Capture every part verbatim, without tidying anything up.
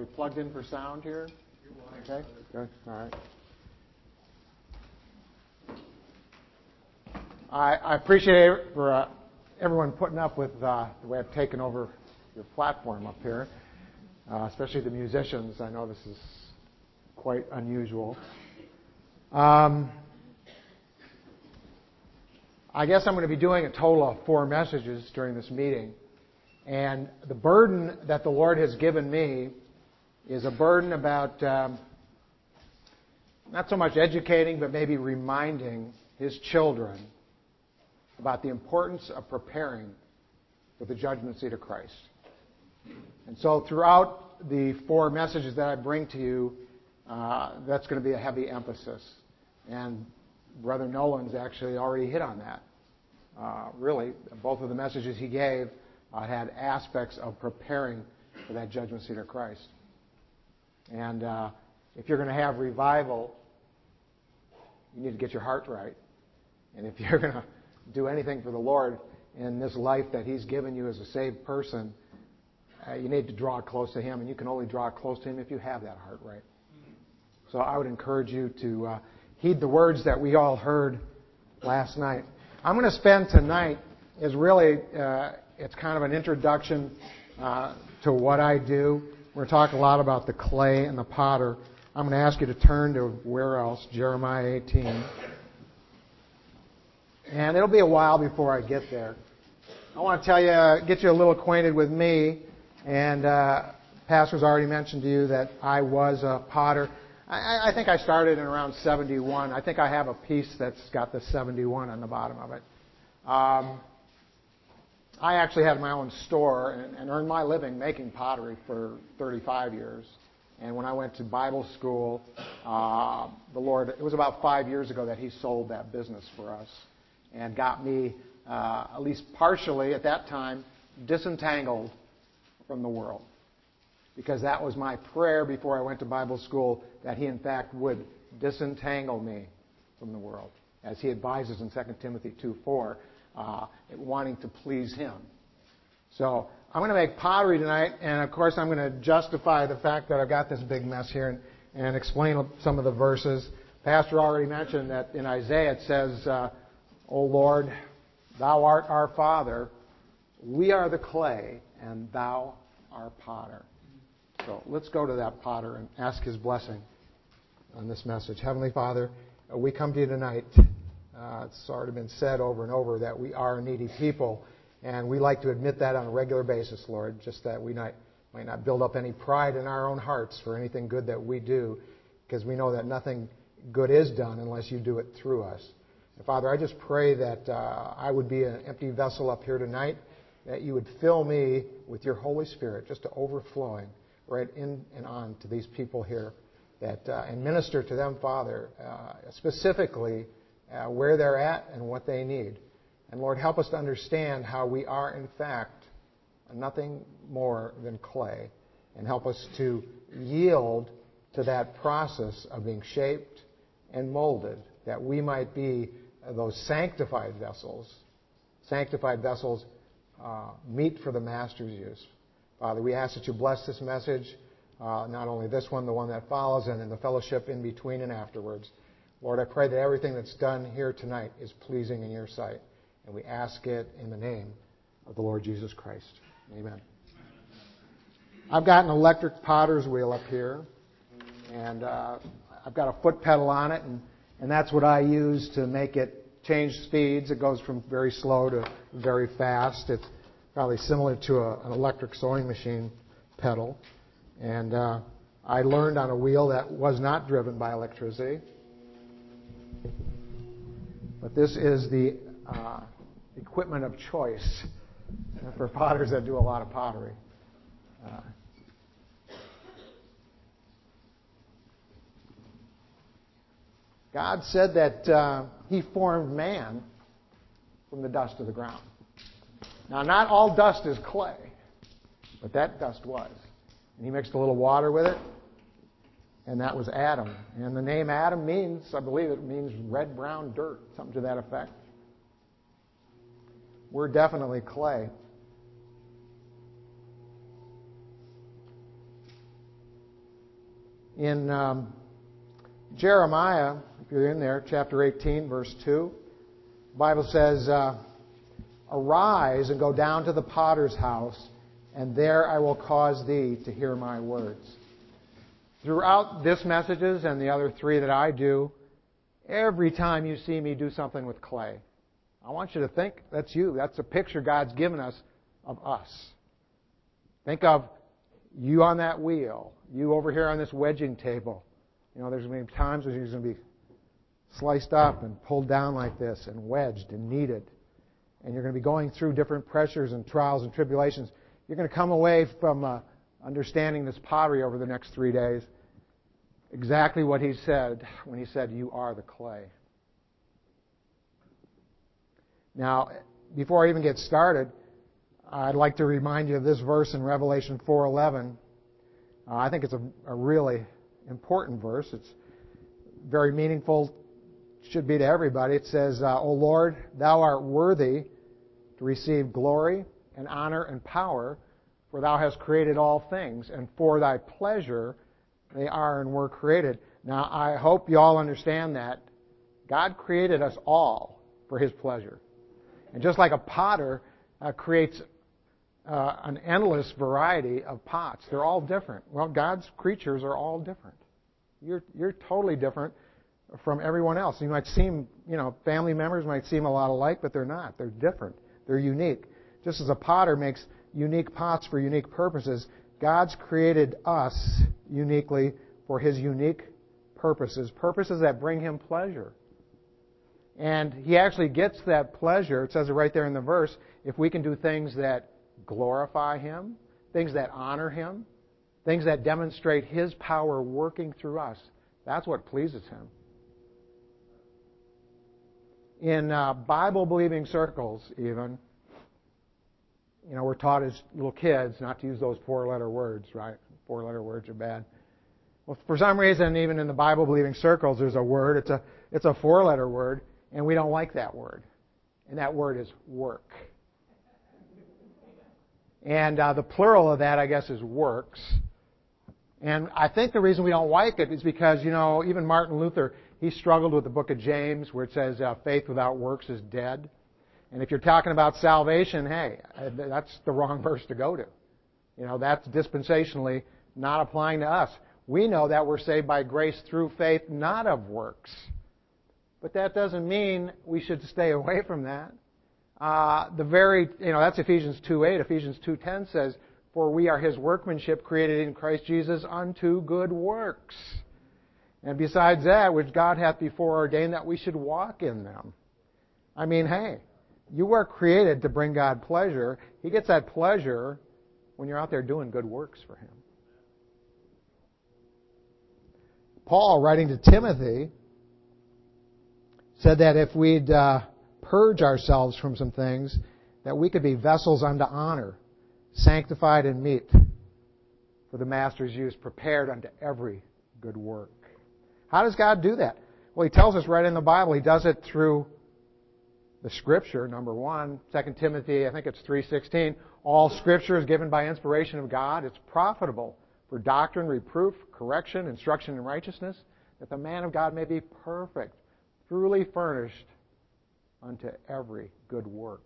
plugged in for sound here? Okay, good. All right. I, I appreciate it for uh, everyone putting up with uh, the way I've taken over your platform up here, uh, especially the musicians. I know this is quite unusual. Um, I guess I'm going to be doing a total of four messages during this meeting. And the burden that the Lord has given me is a burden about um, not so much educating, but maybe reminding His children about the importance of preparing for the judgment seat of Christ. And so throughout the four messages that I bring to you, uh, that's going to be a heavy emphasis. And Brother Nolan's actually already hit on that. Uh, really, both of the messages he gave uh, had aspects of preparing for that judgment seat of Christ. And uh, if you're going to have revival, you need to get your heart right. And if you're going to do anything for the Lord in this life that He's given you as a saved person, uh, you need to draw close to Him, and you can only draw close to Him if you have that heart right. So I would encourage you to uh, heed the words that we all heard last night. I'm going to spend tonight is really, uh, it's kind of an introduction uh, to what I do. We're going to talk a lot about the clay and the potter. I'm going to ask you to turn to where else? Jeremiah eighteen. And it'll be a while before I get there. I want to tell you, get you a little acquainted with me. And uh, Pastor's already mentioned to you that I was a potter. I, I think I started in around seventy-one. I think I have a piece that's got the seventy-one on the bottom of it. Um, I actually had my own store and, and earned my living making pottery for thirty-five years. And when I went to Bible school, uh, the Lord, it was about five years ago that He sold that business for us and got me, uh, at least partially at that time, disentangled from the world. Because that was my prayer before I went to Bible school, that He in fact would disentangle me from the world. As He advises in Second Timothy two four, uh, wanting to please Him. So I'm going to make pottery tonight, and of course I'm going to justify the fact that I've got this big mess here and, and explain some of the verses. Pastor already mentioned that in Isaiah it says, uh, O Lord, Thou art our Father, we are the clay, and Thou art potter. So let's go to that potter and ask his blessing on this message. Heavenly Father, we come to you tonight. Uh, it's already been said over and over that we are a needy people, and we like to admit that on a regular basis, Lord, just that we not, might not build up any pride in our own hearts for anything good that we do, because we know that nothing good is done unless you do it through us. And Father, I just pray that uh, I would be an empty vessel up here tonight, that you would fill me with your Holy Spirit just to overflowing right in and on to these people here, that uh, and minister to them, Father, uh, specifically uh, where they're at and what they need. And Lord, help us to understand how we are, in fact, nothing more than clay, and help us to yield to that process of being shaped and molded, that we might be those sanctified vessels, sanctified vessels uh, meet for the Master's use. Father, we ask that you bless this message, uh, not only this one, the one that follows, and in the fellowship in between and afterwards. Lord, I pray that everything that's done here tonight is pleasing in your sight. And we ask it in the name of the Lord Jesus Christ. Amen. I've got an electric potter's wheel up here, and uh, I've got a foot pedal on it, and, and that's what I use to make it change speeds. It goes from very slow to very fast. It's probably similar to a, an electric sewing machine pedal. And uh, I learned on a wheel that was not driven by electricity. But this is the uh, equipment of choice for potters that do a lot of pottery. Uh, God said that uh, He formed man from the dust of the ground. Now, not all dust is clay, but that dust was. And He mixed a little water with it, and that was Adam. And the name Adam means, I believe it means red-brown dirt, something to that effect. We're definitely clay. In um, Jeremiah, if you're in there, chapter eighteen, verse two, the Bible says, uh, "Arise and go down to the potter's house, and there I will cause thee to hear my words." Throughout this messages and the other three that I do, every time you see me do something with clay, I want you to think that's you. That's a picture God's given us of us. Think of you on that wheel, you over here on this wedging table. You know, there's going to be times when you're going to be sliced up and pulled down like this and wedged and kneaded. And you're going to be going through different pressures and trials and tribulations. You're going to come away from uh, understanding this pottery over the next three days. Exactly what he said when he said, "You are the clay." Now, before I even get started, I'd like to remind you of this verse in Revelation four eleven. Uh, I think it's a, a really important verse. It's very meaningful, should be to everybody. It says, uh, "O Lord, thou art worthy to receive glory and honor and power, for thou hast created all things, and for thy pleasure they are and were created." Now, I hope you all understand that God created us all for His pleasure. And just like a potter uh, creates uh, an endless variety of pots, they're all different. Well, God's creatures are all different. You're you're totally different from everyone else. You might seem, you know, family members might seem a lot alike, but they're not. They're different. They're unique. Just as a potter makes unique pots for unique purposes, God's created us uniquely for His unique purposes, purposes that bring Him pleasure. And He actually gets that pleasure, it says it right there in the verse, if we can do things that glorify Him, things that honor Him, things that demonstrate His power working through us. That's what pleases Him. In uh, Bible-believing circles, even, you know, we're taught as little kids not to use those four-letter words, right? Four-letter words are bad. Well, for some reason, even in the Bible-believing circles, there's a word. It's a it's a four-letter word, and we don't like that word. And that word is work. And uh, the plural of that, I guess, is works. And I think the reason we don't like it is because, you know, even Martin Luther, he struggled with the book of James where it says uh, faith without works is dead. And if you're talking about salvation, hey, that's the wrong verse to go to. You know, that's dispensationally not applying to us. We know that we're saved by grace through faith, not of works. But that doesn't mean we should stay away from that. Uh, the very, you know, that's Ephesians two eight. Ephesians two ten says, "For we are His workmanship created in Christ Jesus unto good works. And besides that, which God hath before ordained that we should walk in them." I mean, hey, you were created to bring God pleasure. He gets that pleasure when you're out there doing good works for Him. Paul, writing to Timothy, said that if we'd uh, purge ourselves from some things, that we could be vessels unto honor, sanctified and meet for the Master's use, prepared unto every good work. How does God do that? Well, He tells us right in the Bible. He does it through the Scripture, number one. Second Timothy, I think it's three sixteen. All Scripture is given by inspiration of God. It's profitable for doctrine, reproof, correction, instruction in righteousness, that the man of God may be perfect, truly furnished unto every good work.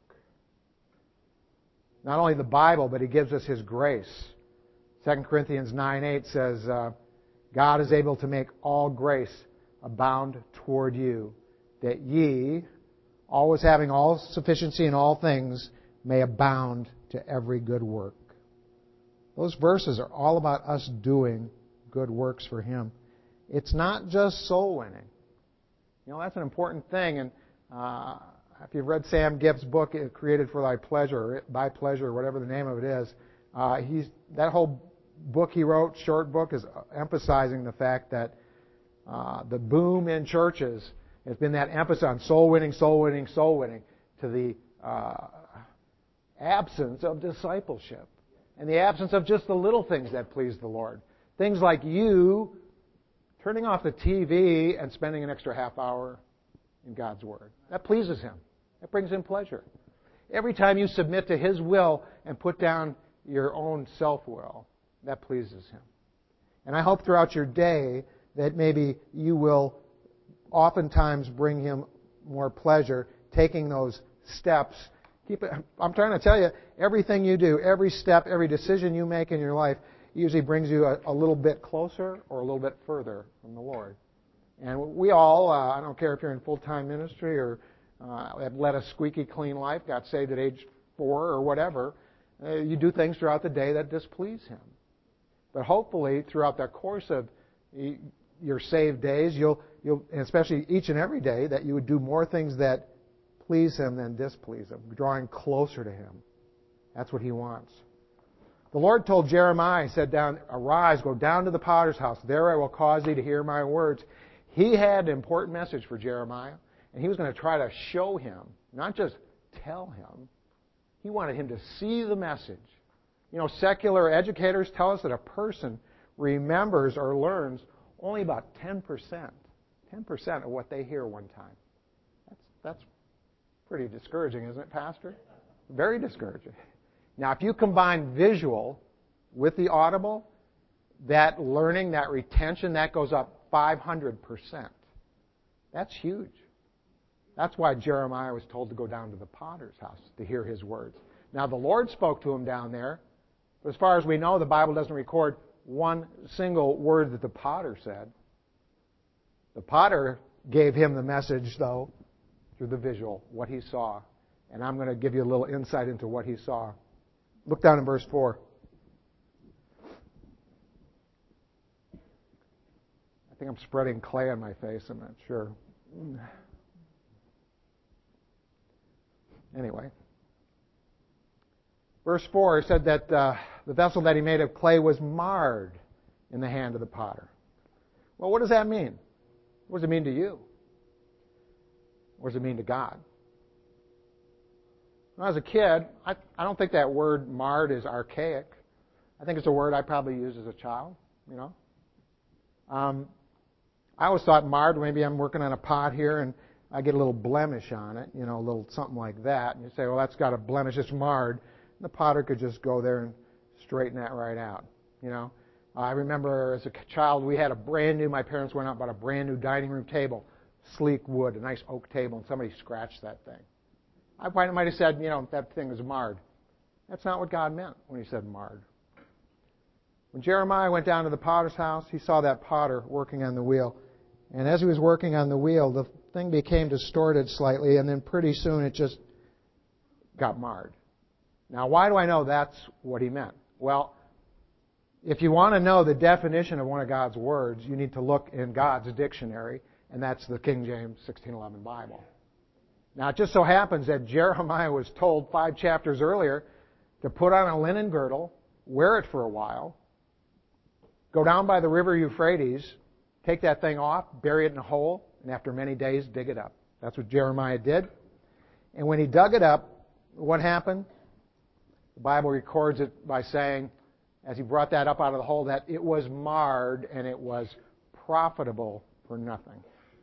Not only the Bible, but He gives us His grace. Second Corinthians nine eight says, uh, God is able to make all grace abound toward you, that ye, always having all sufficiency in all things, may abound to every good work. Those verses are all about us doing good works for Him. It's not just soul winning. You know, that's an important thing. And uh, if you've read Sam Gibbs' book, Created for Thy Pleasure, or By Pleasure, or whatever the name of it is, uh, he's that whole book he wrote, short book, is emphasizing the fact that uh, the boom in churches has been that emphasis on soul winning, soul winning, soul winning, to the uh, absence of discipleship and the absence of just the little things that please the Lord. Things like you turning off the T V and spending an extra half hour in God's Word. That pleases Him. That brings Him pleasure. Every time you submit to His will and put down your own self-will, that pleases Him. And I hope throughout your day that maybe you will oftentimes bring Him more pleasure, taking those steps. Keep it, I'm trying to tell you, everything you do, every step, every decision you make in your life usually brings you a, a little bit closer or a little bit further from the Lord. And we all, uh, I don't care if you're in full-time ministry or uh, have led a squeaky clean life, got saved at age four or whatever, uh, you do things throughout the day that displease Him. But hopefully, throughout the course of your saved days, you'll, you'll, and especially each and every day, that you would do more things that please Him than displease Him, drawing closer to Him. That's what He wants. The Lord told Jeremiah, He said, "Down, arise, go down to the potter's house. There I will cause thee to hear my words." He had an important message for Jeremiah, and He was going to try to show him, not just tell him. He wanted him to see the message. You know, secular educators tell us that a person remembers or learns only about ten percent, ten percent of what they hear one time. That's, that's pretty discouraging, isn't it, Pastor? Very discouraging. Now, if you combine visual with the audible, that learning, that retention, that goes up five hundred percent. That's huge. That's why Jeremiah was told to go down to the potter's house to hear his words. Now, the Lord spoke to him down there. But as far as we know, the Bible doesn't record one single word that the potter said. The potter gave him the message, though, through the visual, what he saw. And I'm going to give you a little insight into what he saw. Look down in verse four. I think I'm spreading clay on my face. I'm not sure. Anyway. Verse four said that uh, the vessel that he made of clay was marred in the hand of the potter. Well, what does that mean? What does it mean to you? What does it mean to God? When I was a kid, I, I don't think that word marred is archaic. I think it's a word I probably used as a child, you know. Um, I always thought marred, maybe I'm working on a pot here and I get a little blemish on it, you know, a little something like that. And you say, well, that's got a blemish, it's marred. And the potter could just go there and straighten that right out, you know. I remember as a child, we had a brand new, my parents went out and bought a brand new dining room table, sleek wood, a nice oak table, and somebody scratched that thing. I might have said, you know, that thing was marred. That's not what God meant when He said marred. When Jeremiah went down to the potter's house, he saw that potter working on the wheel. And as he was working on the wheel, the thing became distorted slightly, and then pretty soon it just got marred. Now, why do I know that's what he meant? Well, if you want to know the definition of one of God's words, you need to look in God's dictionary, and that's the King James sixteen eleven Bible. Now, it just so happens that Jeremiah was told five chapters earlier to put on a linen girdle, wear it for a while, go down by the river Euphrates, take that thing off, bury it in a hole, and after many days, dig it up. That's what Jeremiah did. And when he dug it up, what happened? The Bible records it by saying, as he brought that up out of the hole, that it was marred and it was profitable for nothing.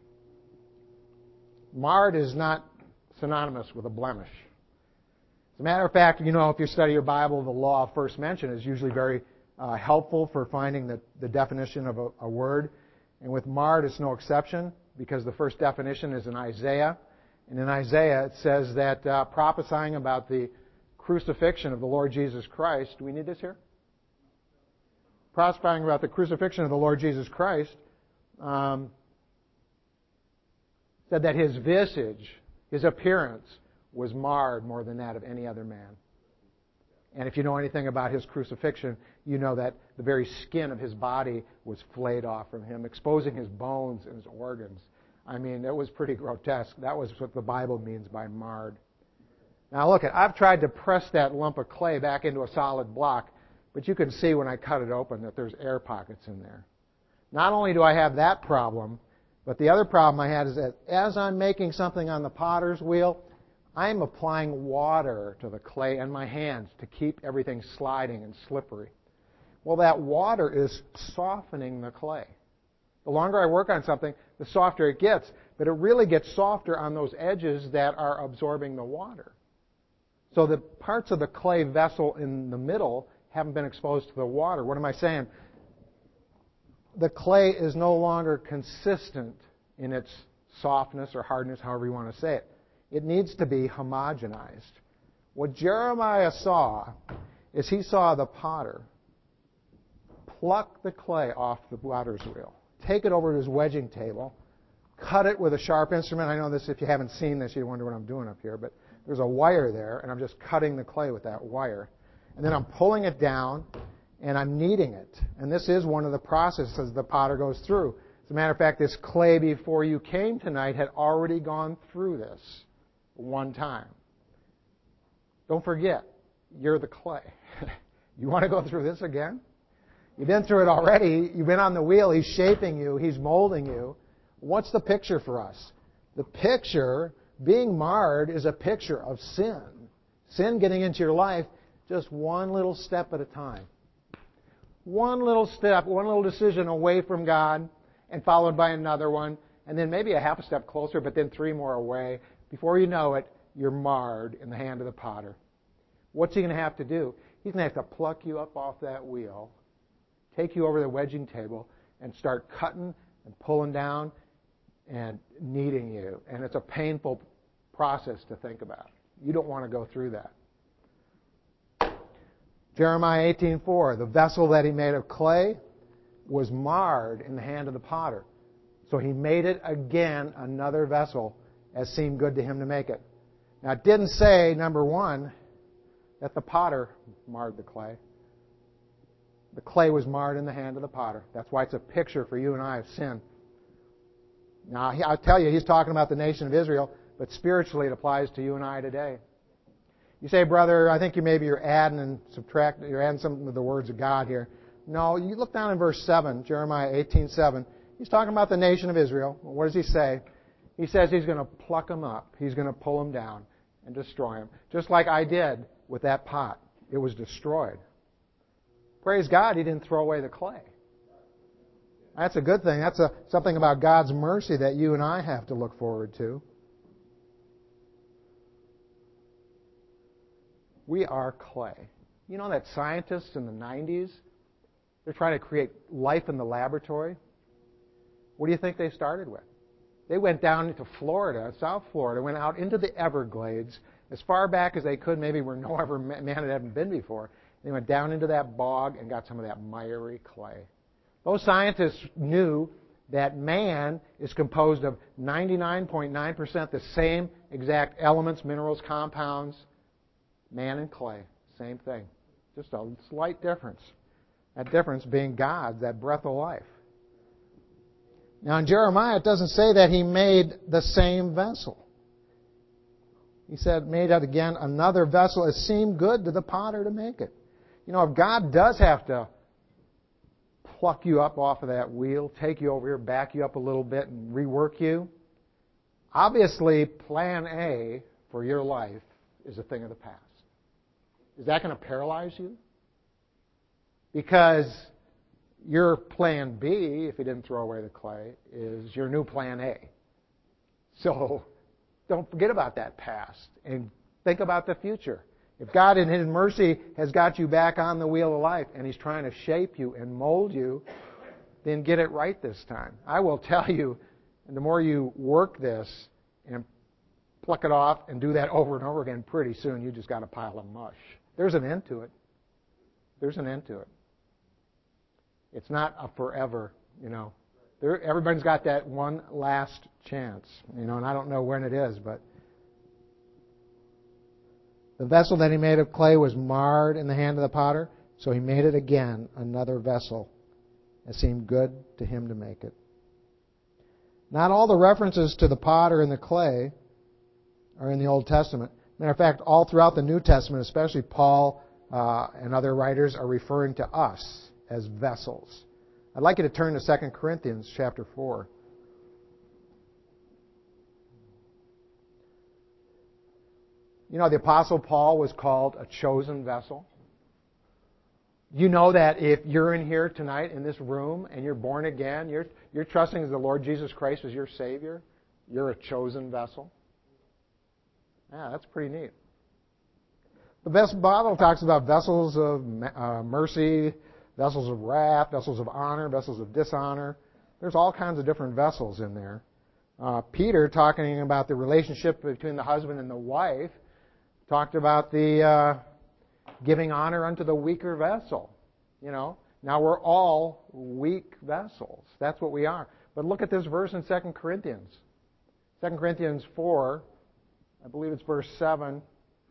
Marred is not synonymous with a blemish. As a matter of fact, you know, if you study your Bible, the law of first mention is usually very uh, helpful for finding the, the definition of a, a word. And with marred, it's no exception, because the first definition is in Isaiah. And in Isaiah, it says that uh, prophesying about the crucifixion of the Lord Jesus Christ. Do we need this here? Prophesying about the crucifixion of the Lord Jesus Christ, um, said that His visage, His appearance, was marred more than that of any other man. And if you know anything about His crucifixion, you know that the very skin of His body was flayed off from Him, exposing His bones and His organs. I mean, it was pretty grotesque. That was what the Bible means by marred. Now look, I've tried to press that lump of clay back into a solid block, but you can see when I cut it open that there's air pockets in there. Not only do I have that problem, but the other problem I had is that as I'm making something on the potter's wheel, I'm applying water to the clay and my hands to keep everything sliding and slippery. Well, that water is softening the clay. The longer I work on something, the softer it gets, but it really gets softer on those edges that are absorbing the water. So the parts of the clay vessel in the middle haven't been exposed to the water. What am I saying? the clay is no longer consistent in its softness or hardness, however you want to say it. It needs to be homogenized. What Jeremiah saw is he saw the potter pluck the clay off the potter's wheel, take it over to his wedging table, cut it with a sharp instrument. I know this, if you haven't seen this, you wonder what I'm doing up here, but there's a wire there, and I'm just cutting the clay with that wire. And then I'm pulling it down, and I'm kneading it. And this is one of the processes the potter goes through. As a matter of fact, this clay before you came tonight had already gone through this one time. Don't forget, you're the clay. You want to go through this again? You've been through it already. You've been on the wheel. He's shaping you. He's molding you. What's the picture for us? The picture, being marred, is a picture of sin. Sin getting into your life just one little step at a time. One little step, one little decision away from God, and followed by another one, and then maybe a half a step closer, but then three more away. Before you know it, you're marred in the hand of the potter. What's he going to have to do? He's going to have to pluck you up off that wheel, take you over the wedging table, and start cutting and pulling down and kneading you. And it's a painful process to think about. You don't want to go through that. Jeremiah eighteen four, the vessel that he made of clay was marred in the hand of the potter. So he made it again another vessel as seemed good to him to make it. Now it didn't say, number one, that the potter marred the clay. The clay was marred in the hand of the potter. That's why it's a picture for you and I of sin. Now, I'll tell you, he's talking about the nation of Israel, but spiritually it applies to you and I today. You say, brother, I think you maybe you're adding and subtracting, you're adding something to the words of God here. No, you look down in verse seven, Jeremiah eighteen seven. He's talking about the nation of Israel. What does he say? He says he's going to pluck them up. He's going to pull them down and destroy them. Just like I did with that pot. It was destroyed. Praise God, he didn't throw away the clay. That's a good thing. That's a, something about God's mercy that you and I have to look forward to. We are clay. You know that scientists in the nineties, they're trying to create life in the laboratory. What do you think they started with? They went down into Florida, South Florida, went out into the Everglades, as far back as they could, maybe where no ever man had ever been before. They went down into that bog and got some of that miry clay. Those scientists knew that man is composed of ninety-nine point nine percent the same exact elements, minerals, compounds. Man and clay, same thing. Just a slight difference. That difference being God, that breath of life. Now in Jeremiah, it doesn't say that he made the same vessel. He said, made it again another vessel. It seemed good to the potter to make it. You know, if God does have to pluck you up off of that wheel, take you over here, back you up a little bit, and rework you, obviously plan A for your life is a thing of the past. Is that going to paralyze you? Because your plan B, if he didn't throw away the clay, is your new plan A. So don't forget about that past and think about the future. If God in His mercy has got you back on the wheel of life and He's trying to shape you and mold you, then get it right this time. I will tell you, and the more you work this and pluck it off and do that over and over again, pretty soon you just got a pile of mush. There's an end to it. There's an end to it. It's not a forever, you know. There, everybody's got that one last chance, you know, and I don't know when it is, but the vessel that he made of clay was marred in the hand of the potter, so he made it again another vessel. It seemed good to him to make it. Not all the references to the potter and the clay are in the Old Testament. Matter of fact, all throughout the New Testament, especially Paul uh, and other writers, are referring to us as vessels. I'd like you to turn to Second Corinthians chapter four. You know, the Apostle Paul was called a chosen vessel. You know that if you're in here tonight in this room and you're born again, you're, you're trusting the Lord Jesus Christ as your Savior, you're a chosen vessel. Yeah, that's pretty neat. The Bible talks about vessels of uh, mercy, vessels of wrath, vessels of honor, vessels of dishonor. There's all kinds of different vessels in there. Uh, Peter, talking about the relationship between the husband and the wife, talked about the uh, giving honor unto the weaker vessel. You know, now we're all weak vessels. That's what we are. But look at this verse in Second Corinthians. Second Corinthians four, I believe it's verse seven,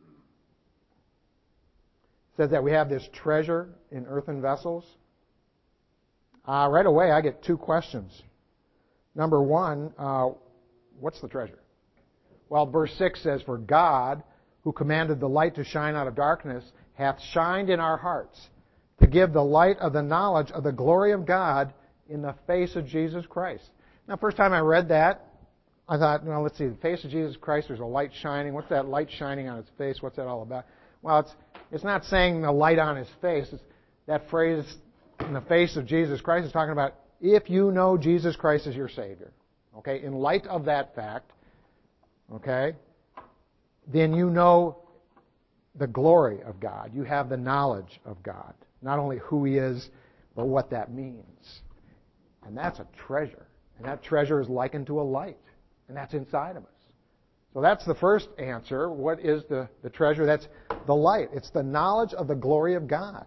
says that we have this treasure in earthen vessels. Uh, right away, I get two questions. Number one, uh, what's the treasure? Well, verse six says, "For God, who commanded the light to shine out of darkness, hath shined in our hearts to give the light of the knowledge of the glory of God in the face of Jesus Christ." Now, first time I read that, I thought, well, let's see, the face of Jesus Christ, there's a light shining. What's that light shining on his face? What's that all about? Well, it's it's not saying the light on his face. It's, that phrase, in the face of Jesus Christ, is talking about if you know Jesus Christ as your Savior. Okay, in light of that fact, okay, then you know the glory of God. You have the knowledge of God. Not only who He is, but what that means. And that's a treasure. And that treasure is likened to a light. And that's inside of us. So that's the first answer. What is the, the treasure? That's the light. It's the knowledge of the glory of God.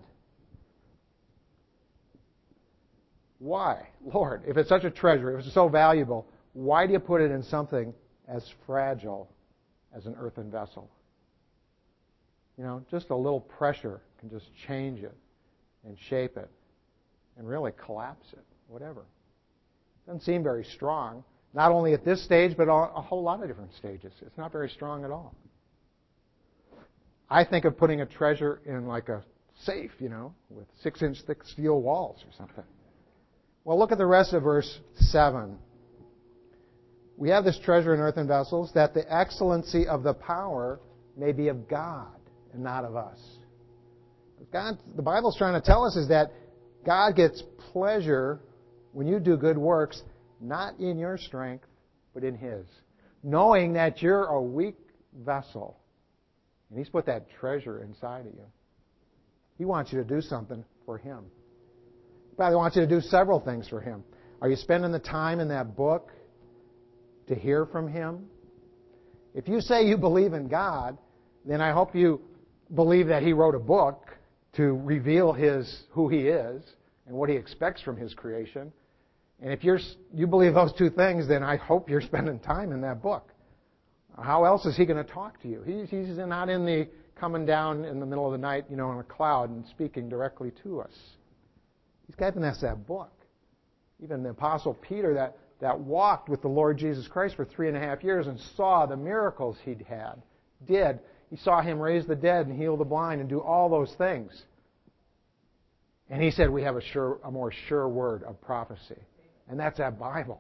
Why? Lord, if it's such a treasure, if it's so valuable, why do you put it in something as fragile as an earthen vessel? You know, just a little pressure can just change it and shape it and really collapse it, whatever. Doesn't seem very strong, not only at this stage, but a whole lot of different stages. It's not very strong at all. I think of putting a treasure in like a safe, you know, with six-inch thick steel walls or something. Well, look at the rest of verse seven. We have this treasure in earthen vessels, that the excellency of the power may be of God and not of us. God, the Bible's trying to tell us is that God gets pleasure when you do good works, not in your strength, but in His. Knowing that you're a weak vessel. And He's put that treasure inside of you. He wants you to do something for Him. He probably wants you to do several things for Him. Are you spending the time in that book to hear from Him? If you say you believe in God, then I hope you believe that He wrote a book to reveal His who He is and what He expects from His creation. And if you're, you believe those two things, then I hope you're spending time in that book. How else is He going to talk to you? He's, he's not in the coming down in the middle of the night, you know, in a cloud and speaking directly to us. He's given us that book. Even the Apostle Peter that, that walked with the Lord Jesus Christ for three and a half years and saw the miracles He'd had, did. He saw Him raise the dead and heal the blind and do all those things. And he said we have a sure, a more sure word of prophecy. And that's that Bible.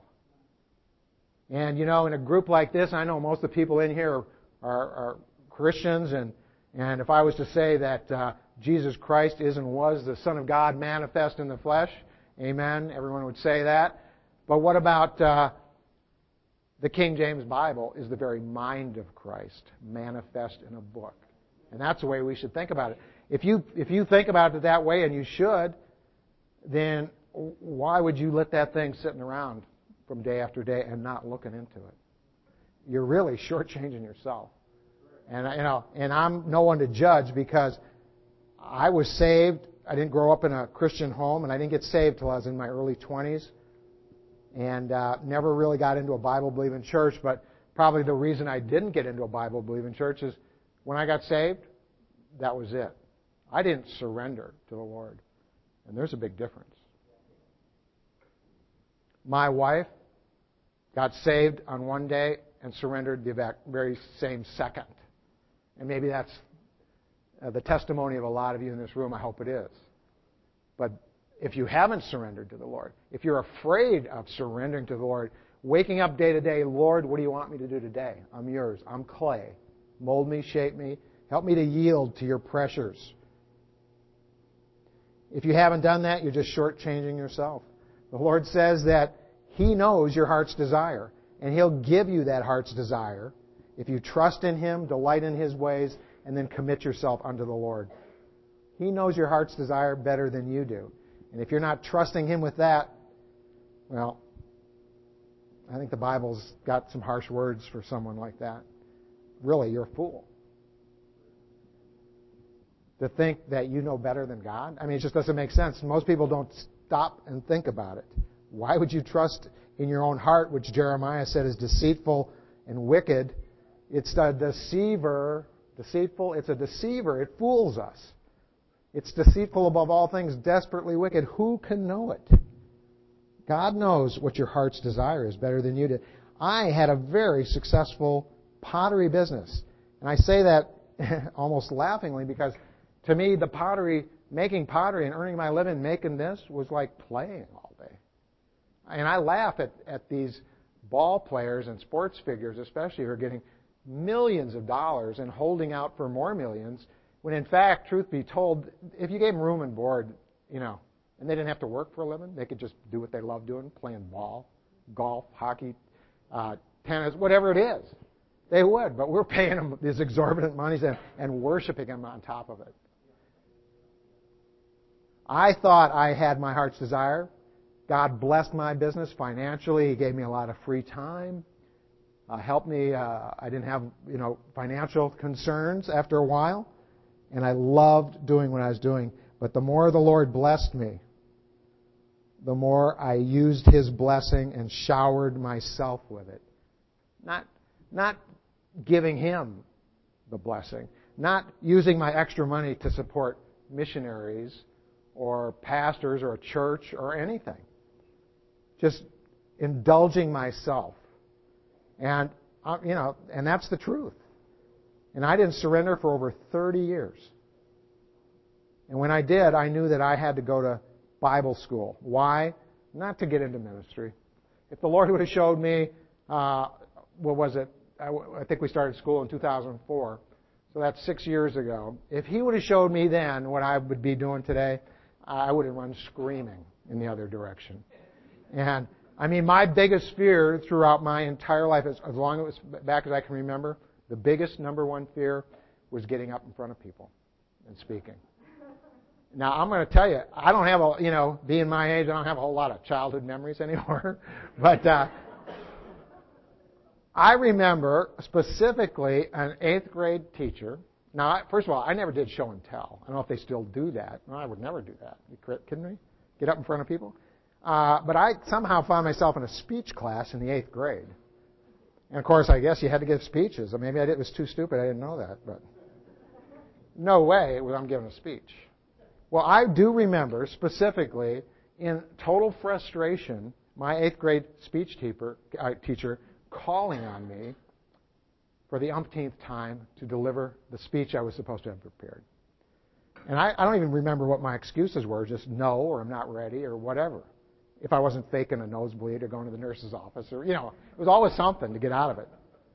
And, you know, in a group like this, I know most of the people in here are, are, are Christians. And, and if I was to say that uh, Jesus Christ is and was the Son of God manifest in the flesh, amen, everyone would say that. But what about uh, the King James Bible is the very mind of Christ manifest in a book. And that's the way we should think about it. If you, if you think about it that way, and you should, then why would you let that thing sitting around from day after day and not looking into it? You're really shortchanging yourself. And you know, and I'm no one to judge because I was saved. I didn't grow up in a Christian home, and I didn't get saved till I was in my early twenties, and uh, never really got into a Bible-believing church. But probably the reason I didn't get into a Bible-believing church is when I got saved, that was it. I didn't surrender to the Lord, and there's a big difference. My wife got saved on one day and surrendered the very same second. And maybe that's uh, the testimony of a lot of you in this room. I hope it is. But if you haven't surrendered to the Lord, if you're afraid of surrendering to the Lord, waking up day to day, Lord, what do you want me to do today? I'm yours. I'm clay. Mold me, shape me. Help me to yield to your pressures. If you haven't done that, you're just shortchanging yourself. The Lord says that He knows your heart's desire, and He'll give you that heart's desire if you trust in Him, delight in His ways, and then commit yourself unto the Lord. He knows your heart's desire better than you do. And if you're not trusting Him with that, well, I think the Bible's got some harsh words for someone like that. Really, you're a fool. To think that you know better than God? I mean, it just doesn't make sense. Most people don't stop and think about it. Why would you trust in your own heart, which Jeremiah said is deceitful and wicked? It's a deceiver. Deceitful, it's a deceiver. It fools us. It's deceitful above all things, desperately wicked. Who can know it? God knows what your heart's desire is better than you do. I had a very successful pottery business. And I say that almost laughingly because to me, the pottery, making pottery and earning my living making this was like playing all day. And I laugh at, at these ball players and sports figures especially who are getting millions of dollars and holding out for more millions when in fact, truth be told, if you gave them room and board, you know, and they didn't have to work for a living, they could just do what they love doing, playing ball, golf, hockey, uh, tennis, whatever it is. They would, but we're paying them these exorbitant monies and, and worshiping them on top of it. I thought I had my heart's desire. God blessed my business financially. He gave me a lot of free time. Uh, helped me. Uh, I didn't have, you know, financial concerns after a while. And I loved doing what I was doing. But the more the Lord blessed me, the more I used His blessing and showered myself with it. Not, not giving Him the blessing. Not using my extra money to support missionaries or pastors or a church or anything. Just indulging myself. And, uh, you know, and that's the truth. And I didn't surrender for over thirty years. And when I did, I knew that I had to go to Bible school. Why? Not to get into ministry. If the Lord would have showed me, uh, what was it? I, I think we started school in two thousand four. So that's six years ago. If He would have showed me then what I would be doing today, I would have run screaming in the other direction. And, I mean, my biggest fear throughout my entire life, as, as long as back as I can remember, the biggest number one fear was getting up in front of people and speaking. Now, I'm going to tell you, I don't have a, you know, being my age, I don't have a whole lot of childhood memories anymore. But uh, I remember specifically an eighth grade teacher. Now, first of all, I never did show and tell. I don't know if they still do that. No, I would never do that. You kidding me? Get up in front of people? Uh, but I somehow found myself in a speech class in the eighth grade. And, of course, I guess you had to give speeches. Or maybe I did, it was too stupid. I didn't know that. But no way was I'm giving a speech. Well, I do remember specifically in total frustration my eighth grade speech teacher, uh, teacher calling on me for the umpteenth time to deliver the speech I was supposed to have prepared. And I, I don't even remember what my excuses were, just no, or I'm not ready, or whatever. If I wasn't faking a nosebleed or going to the nurse's office, or, you know, it was always something to get out of it.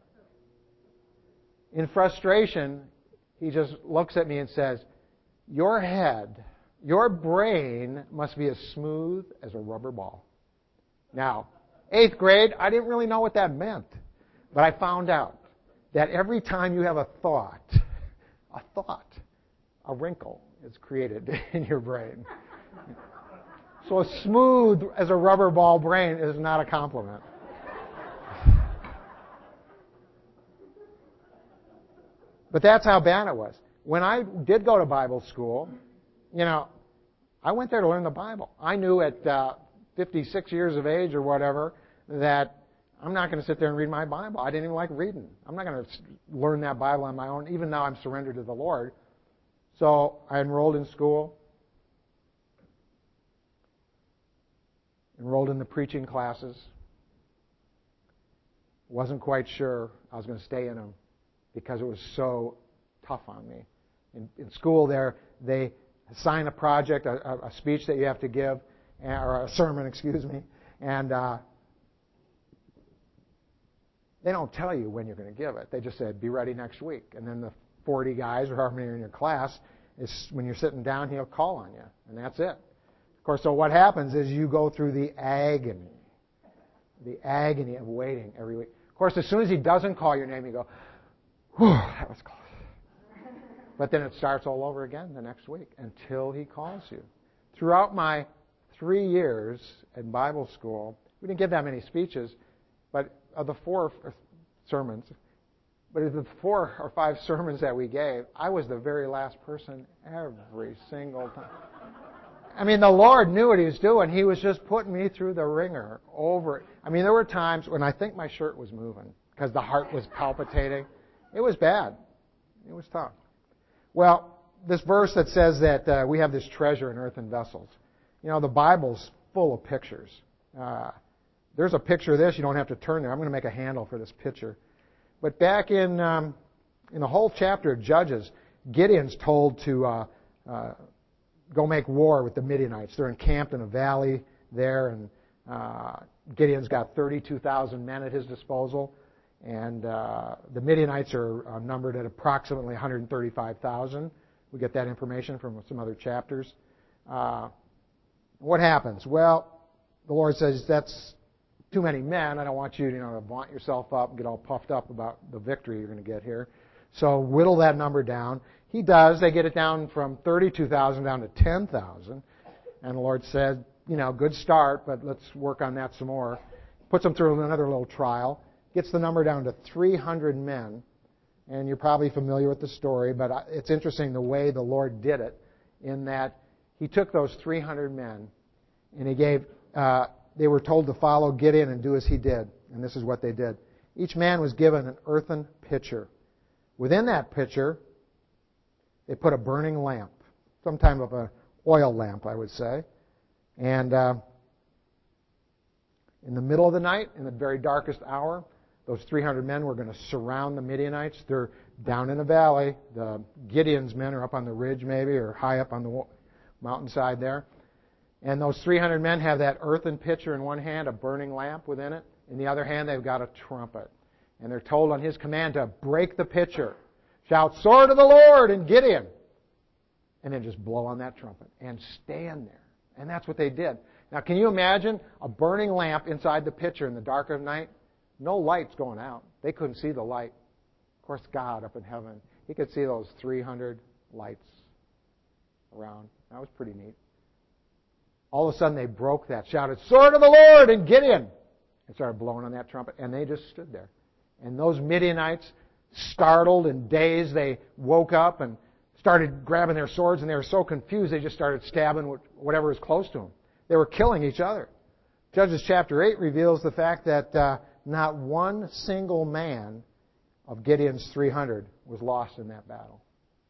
In frustration, he just looks at me and says, your head, your brain must be as smooth as a rubber ball. Now, eighth grade, I didn't really know what that meant. But I found out that every time you have a thought, a thought, a wrinkle is created in your brain. So as smooth as a rubber ball brain is not a compliment. But that's how bad it was. When I did go to Bible school, you know, I went there to learn the Bible. I knew at uh, fifty-six years of age or whatever that I'm not going to sit there and read my Bible. I didn't even like reading. I'm not going to learn that Bible on my own, even though I'm surrendered to the Lord. So I enrolled in school, enrolled in the preaching classes. Wasn't quite sure I was going to stay in them because it was so tough on me. In, in school there, they assign a project, a, a speech that you have to give, or a sermon, excuse me, and uh, they don't tell you when you're going to give it. They just said, be ready next week. And then the forty guys or however many are in your class, is when you're sitting down, he'll call on you. And that's it. Of course, so what happens is you go through the agony, the agony of waiting every week. Of course, as soon as he doesn't call your name, you go, whew, that was close. But then it starts all over again the next week until he calls you. Throughout my three years in Bible school, we didn't give that many speeches, but of the four sermons, but of the four or five sermons that we gave, I was the very last person every single time. I mean, the Lord knew what He was doing. He was just putting me through the ringer over it. I mean, there were times when I think my shirt was moving because the heart was palpitating. It was bad. It was tough. Well, this verse that says that uh, we have this treasure in earthen vessels. You know, the Bible's full of pictures. Uh, there's a picture of this. You don't have to turn there. I'm going to make a handle for this picture. But back in um, in the whole chapter of Judges, Gideon's told to uh, uh, go make war with the Midianites. They're encamped in a valley there, and uh, Gideon's got thirty-two thousand men at his disposal. And uh, the Midianites are uh, numbered at approximately one hundred thirty-five thousand. We get that information from some other chapters. Uh, what happens? Well, the Lord says, that's too many men. I don't want you, you know, to vaunt yourself up and get all puffed up about the victory you're going to get here. So whittle that number down. He does. They get it down from thirty-two thousand down to ten thousand. And the Lord said, you know, good start, but let's work on that some more. Puts them through another little trial. Gets the number down to three hundred men. And you're probably familiar with the story, but it's interesting the way the Lord did it, in that He took those three hundred men and He gave, uh, they were told to follow Gideon and do as he did. And this is what they did. Each man was given an earthen pitcher. Within that pitcher, they put a burning lamp, some type of an oil lamp, I would say. And uh, in the middle of the night, in the very darkest hour, those three hundred men were going to surround the Midianites. They're down in a valley. The Gideon's men are up on the ridge maybe, or high up on the mountainside there. And those three hundred men have that earthen pitcher in one hand, a burning lamp within it. In the other hand, they've got a trumpet. And they're told on his command to break the pitcher. Shout, sword of the Lord, and Gideon. And then just blow on that trumpet and stand there. And that's what they did. Now, can you imagine a burning lamp inside the pitcher in the dark of night? No lights going out. They couldn't see the light. Of course, God up in heaven, He could see those three hundred lights around. That was pretty neat. All of a sudden, they broke that, shouted, sword of the Lord, and Gideon, and started blowing on that trumpet, and they just stood there. And those Midianites, startled and dazed, they woke up and started grabbing their swords, and they were so confused, they just started stabbing whatever was close to them. They were killing each other. Judges chapter eight reveals the fact that uh, not one single man of Gideon's three hundred was lost in that battle.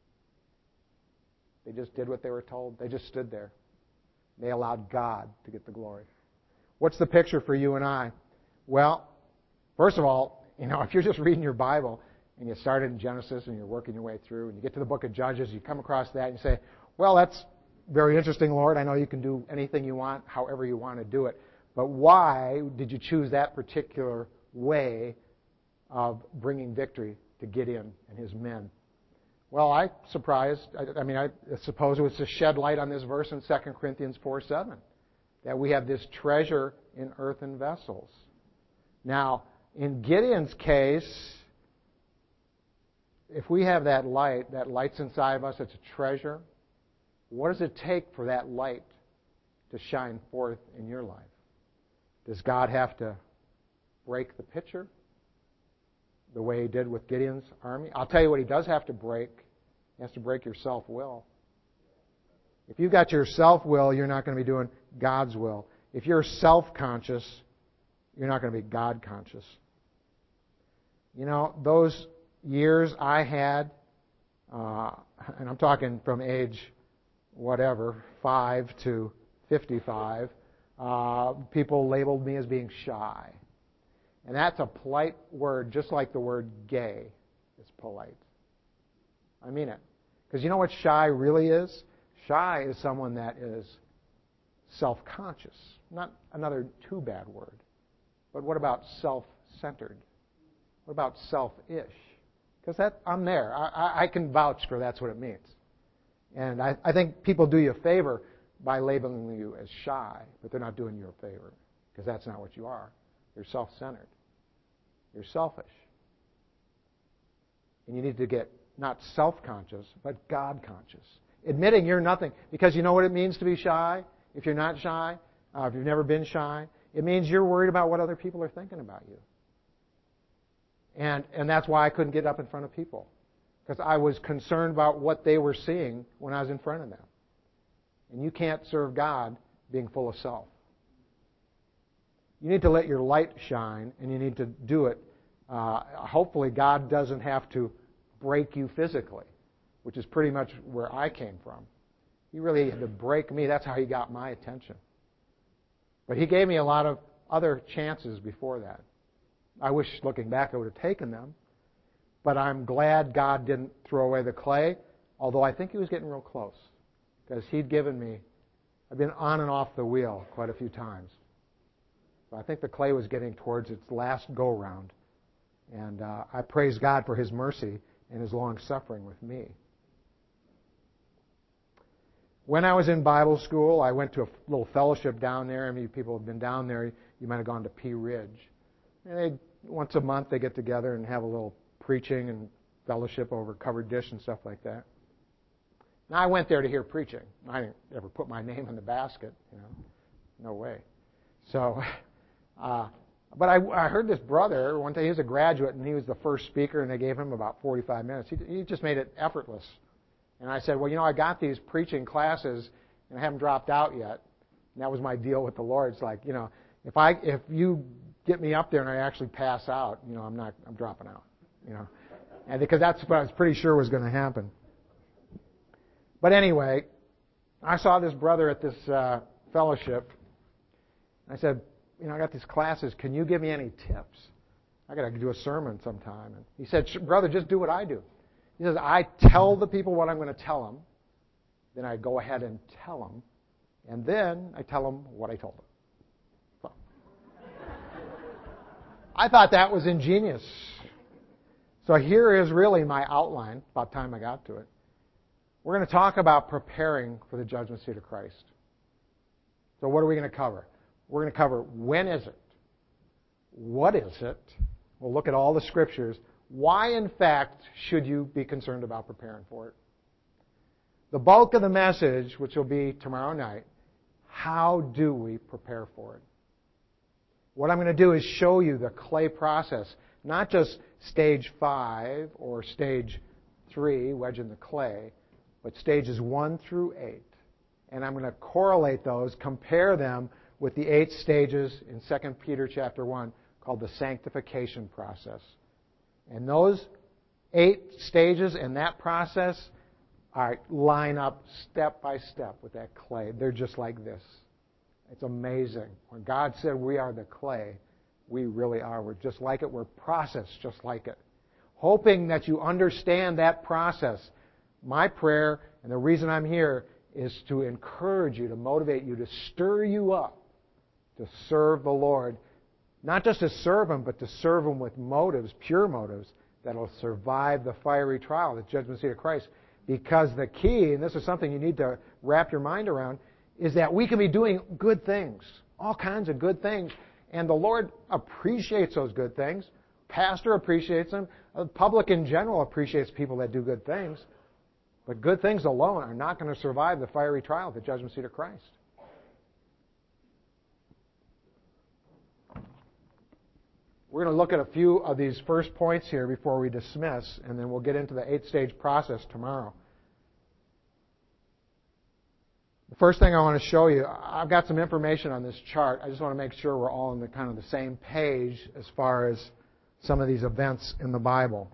They just did what they were told. They just stood there. They allowed God to get the glory. What's the picture for you and I? Well, first of all, you know, if you're just reading your Bible and you started in Genesis and you're working your way through and you get to the book of Judges, you come across that and you say, well, that's very interesting, Lord. I know you can do anything you want, however you want to do it. But why did you choose that particular way of bringing victory to Gideon and his men? Well, I surprised. I, I mean, I suppose it was to shed light on this verse in Second Corinthians four seven, that we have this treasure in earthen vessels. Now, in Gideon's case, if we have that light, that light's inside of us, it's a treasure. What does it take for that light to shine forth in your life? Does God have to break the pitcher the way He did with Gideon's army? I'll tell you what He does have to break. He has to break your self-will. If you've got your self-will, you're not going to be doing God's will. If you're self-conscious, you're not going to be God-conscious. You know, those years I had, uh, and I'm talking from age whatever, five to fifty-five, uh, people labeled me as being shy. And that's a polite word, just like the word gay is polite. I mean it. Because you know what shy really is? Shy is someone that is self-conscious. Not another too bad word. But what about self-centered? What about selfish? Because that I'm there. I, I, I can vouch for that's what it means. And I, I think people do you a favor by labeling you as shy, but they're not doing you a favor, because that's not what you are. You're self-centered. You're selfish. And you need to get not self-conscious, but God-conscious. Admitting you're nothing. Because you know what it means to be shy? if you're not shy, uh, if you've never been shy, it means you're worried about what other people are thinking about you. And, and that's why I couldn't get up in front of people, because I was concerned about what they were seeing when I was in front of them. And you can't serve God being full of self. You need to let your light shine, and you need to do it. Uh, hopefully God doesn't have to break you physically, which is pretty much where I came from. He really had to break me. That's how he got my attention. But he gave me a lot of other chances before that. I wish, looking back, I would have taken them. But I'm glad God didn't throw away the clay, although I think he was getting real close. Because he'd given me, I've been on and off the wheel quite a few times. So I think the clay was getting towards its last go-round. And uh, I praise God for his mercy and his long suffering with me. When I was in Bible school, I went to a little fellowship down there. I mean, people have been down there. You might have gone to Pea Ridge. And they, once a month they get together and have a little preaching and fellowship over covered dish and stuff like that. Now, I went there to hear preaching. I didn't ever put my name in the basket, you know. No way. So, uh, but I, I heard this brother, one day he was a graduate, and he was the first speaker, and they gave him about forty-five minutes. He, he just made it effortless. And I said, well, you know, I got these preaching classes, and I haven't dropped out yet. And that was my deal with the Lord. It's like, you know, if I if you get me up there and I actually pass out, you know, I'm not, I'm dropping out, you know. And because that's what I was pretty sure was going to happen. But anyway, I saw this brother at this uh, fellowship. I said, you know, I got these classes. Can you give me any tips? I got to do a sermon sometime. And he said, brother, just do what I do. He says, I tell the people what I'm going to tell them. Then I go ahead and tell them. And then I tell them what I told them. So. I thought that was ingenious. So here is really my outline. About time I got to it. We're going to talk about preparing for the judgment seat of Christ. So what are we going to cover? We're going to cover when is it? What is it? We'll look at all the scriptures. Why, in fact, should you be concerned about preparing for it? The bulk of the message, which will be tomorrow night, how do we prepare for it? What I'm going to do is show you the clay process, not just stage five or stage three, wedge in the clay, but stages one through eight. And I'm going to correlate those, compare them with the eight stages in Second Peter chapter one called the sanctification process. And those eight stages in that process are line up step by step with that clay. They're just like this. It's amazing. When God said we are the clay, we really are. We're just like it. We're processed just like it. Hoping that you understand that process. My prayer, and the reason I'm here, is to encourage you, to motivate you, to stir you up to serve the Lord. Not just to serve Him, but to serve Him with motives, pure motives, that will survive the fiery trial, the judgment seat of Christ. Because the key, and this is something you need to wrap your mind around, is that we can be doing good things, all kinds of good things, and the Lord appreciates those good things. Pastor appreciates them. The public in general appreciates people that do good things. But good things alone are not going to survive the fiery trial, the judgment seat of Christ. We're going to look at a few of these first points here before we dismiss, and then we'll get into the eight-stage process tomorrow. The first thing I want to show you, I've got some information on this chart. I just want to make sure we're all on the kind of the same page as far as some of these events in the Bible.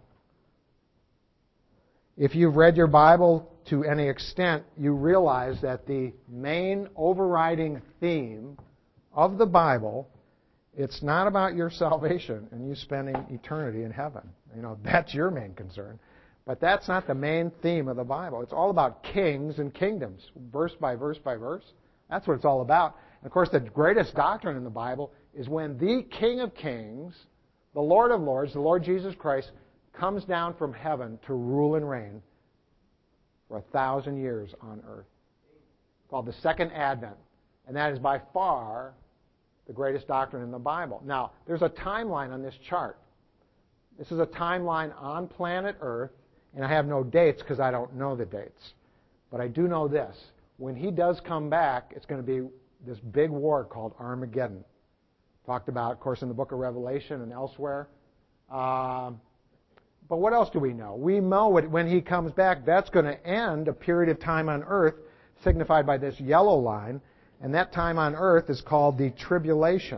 If you've read your Bible to any extent, you realize that the main overriding theme of the Bible, it's not about your salvation and you spending eternity in heaven. You know, that's your main concern. But that's not the main theme of the Bible. It's all about kings and kingdoms, verse by verse by verse. That's what it's all about. And of course, the greatest doctrine in the Bible is when the King of Kings, the Lord of Lords, the Lord Jesus Christ, comes down from heaven to rule and reign for a thousand years on earth. Called the Second Advent. And that is by far the greatest doctrine in the Bible. Now, there's a timeline on this chart. This is a timeline on planet Earth, and I have no dates because I don't know the dates. But I do know this. when he does come back, it's going to be this big war called Armageddon. Talked about, of course, in the book of Revelation and elsewhere. Um, but what else do we know? We know when he comes back, that's going to end a period of time on earth signified by this yellow line, and that time on earth is called the tribulation.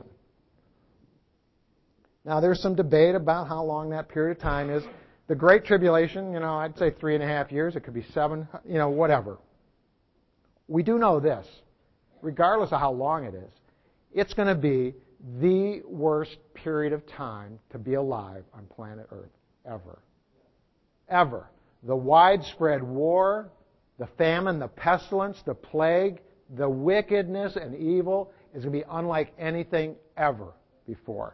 Now, there's some debate about how long that period of time is. The Great Tribulation, you know, I'd say three and a half years. It could be seven, you know, whatever. We do know this, regardless of how long it is, it's going to be the worst period of time to be alive on planet Earth, ever. Ever. The widespread war, the famine, the pestilence, the plague, the wickedness and evil is going to be unlike anything ever before.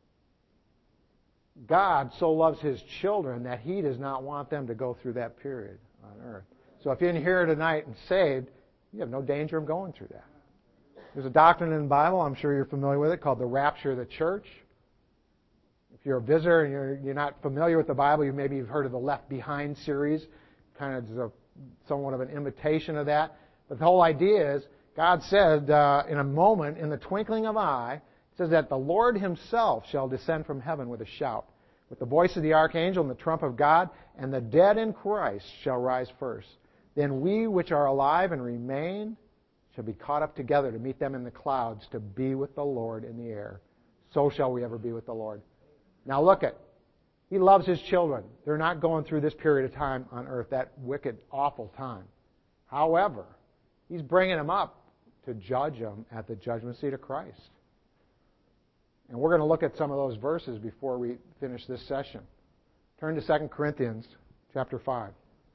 God so loves His children that He does not want them to go through that period on earth. So if you're in here tonight and saved, you have no danger of going through that. There's a doctrine in the Bible, I'm sure you're familiar with it, called the rapture of the church. If you're a visitor and you're, you're not familiar with the Bible, you maybe you've heard of the Left Behind series, kind of a, somewhat of an imitation of that. But the whole idea is, God said uh, in a moment, in the twinkling of an eye, says that the Lord Himself shall descend from heaven with a shout, with the voice of the archangel and the trump of God, and the dead in Christ shall rise first. Then we which are alive and remain shall be caught up together to meet them in the clouds to be with the Lord in the air. So shall we ever be with the Lord. Now look at, He loves His children. They're not going through this period of time on earth, that wicked, awful time. However, He's bringing them up to judge them at the judgment seat of Christ. And we're going to look at some of those verses before we finish this session. Turn to Second Corinthians chapter five.